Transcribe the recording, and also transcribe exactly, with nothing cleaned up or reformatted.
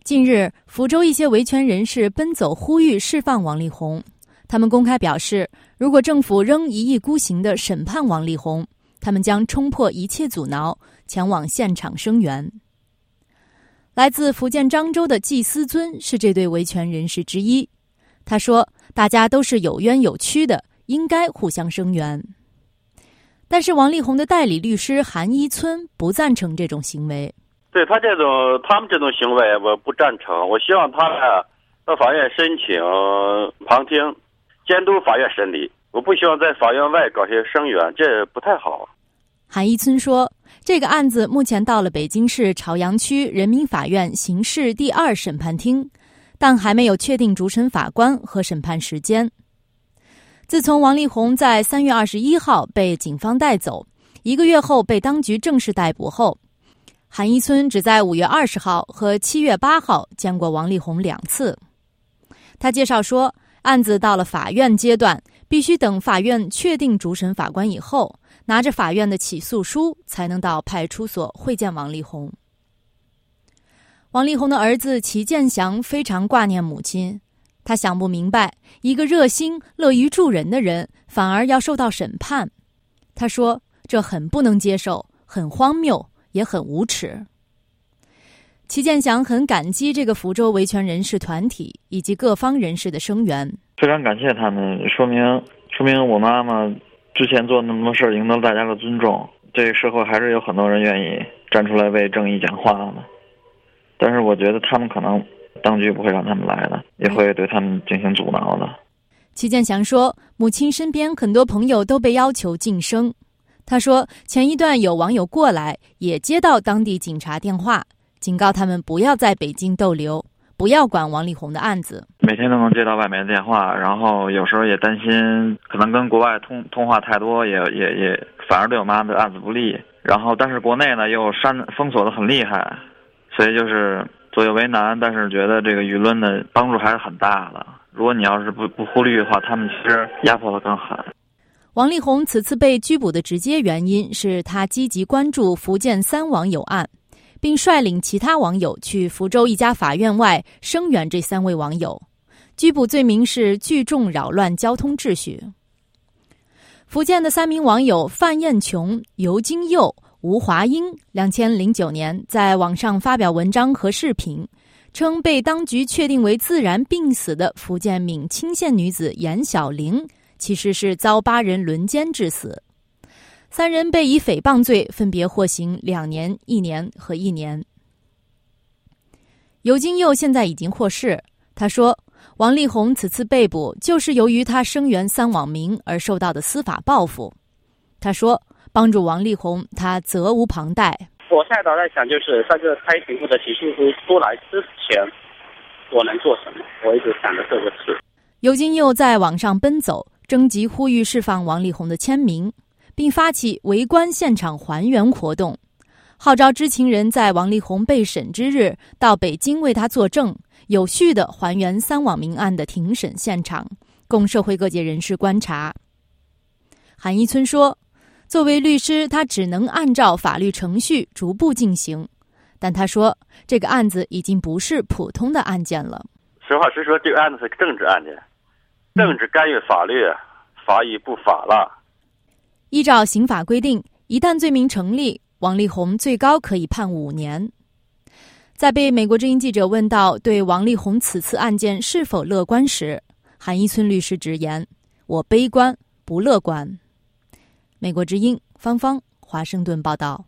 近日，福州一些维权人士奔走呼吁释放王力宏。他们公开表示，如果政府仍一意孤行地审判王力宏，他们将冲破一切阻挠，前往现场声援。来自福建漳州的季思尊是这对维权人士之一。他说，大家都是有冤有屈的，应该互相声援。但是王力宏的代理律师韩一村不赞成这种行为。 对他这种他们这种行为我不赞成，我希望他们到法院申请旁听，监督法院审理，我不希望在法院外搞些声援，这不太好。 韩一村说，这个案子目前到了北京市朝阳区人民法院刑事第二审判厅，但还没有确定主审法官和审判时间。自从王力宏在三月二十一号被警方带走，一个月后被当局正式逮捕后，韩一村只在五月二十号和七月八号见过王力宏两次。他介绍说，案子到了法院阶段，必须等法院确定主审法官以后，拿着法院的起诉书才能到派出所会见王力宏。王力宏的儿子齐建祥非常挂念母亲，他想不明白，一个热心乐于助人的人反而要受到审判。他说，这很不能接受，很荒谬，也很无耻。齐建祥很感激这个福州维权人士团体以及各方人士的声援， 非常感谢他们，说明说明我妈妈之前做那么多事赢得了大家的尊重，这个社会还是有很多人愿意站出来为正义讲话的。但是我觉得他们可能当局不会让他们来的，也会对他们进行阻挠的。 齐建祥说，母亲身边很多朋友都被要求晋升。他说，前一段有网友过来，也接到当地警察电话，警告他们不要在北京逗留，不要管王力宏的案子。 每天都能接到外面的电话，然后有时候也担心可能跟国外通通话太多，也也也反而对我妈的案子不利。然后但是国内呢又删封锁的很厉害，所以就是左右为难，但是觉得这个舆论的帮助还是很大的。如果你要是不不忽略的话，他们其实压迫的更狠。 王力宏此次被拘捕的直接原因是他积极关注福建三网友案，并率领其他网友去福州一家法院外声援这三位网友。拘捕罪名是聚众扰乱交通秩序。福建的三名网友范彦琼、尤金佑、吴华英二零零九年在网上发表文章和视频，称被当局确定为自然病死的福建闽清县女子严小玲其实是遭八人轮奸致死。三人被以诽谤罪分别获刑两年、一年和一年。尤金佑现在已经获释，他说，王力宏此次被捕就是由于他声援三网民而受到的司法报复。他说，帮助王力宏他责无旁贷。 我现在都在想，就是在这开庭或者起诉书出来之前，我能做什么？我一直想着这个事。 尤金佑在网上奔走，征集呼吁释放王力宏的签名，并发起围观现场还原活动，号召知情人在王力宏被审之日到北京为他作证，有序地还原三网民案的庭审现场，供社会各界人士观察。韩一村说，作为律师，他只能按照法律程序逐步进行，但他说，这个案子已经不是普通的案件了。 实话实说，这个案子是政治案件，政治干预法律，法医不法了。 依照刑法规定，一旦罪名成立，王力宏最高可以判五年。在被美国之音记者问到对王力宏此次案件是否乐观时，韩一村律师直言，我悲观不乐观。美国之音方方华盛顿报道。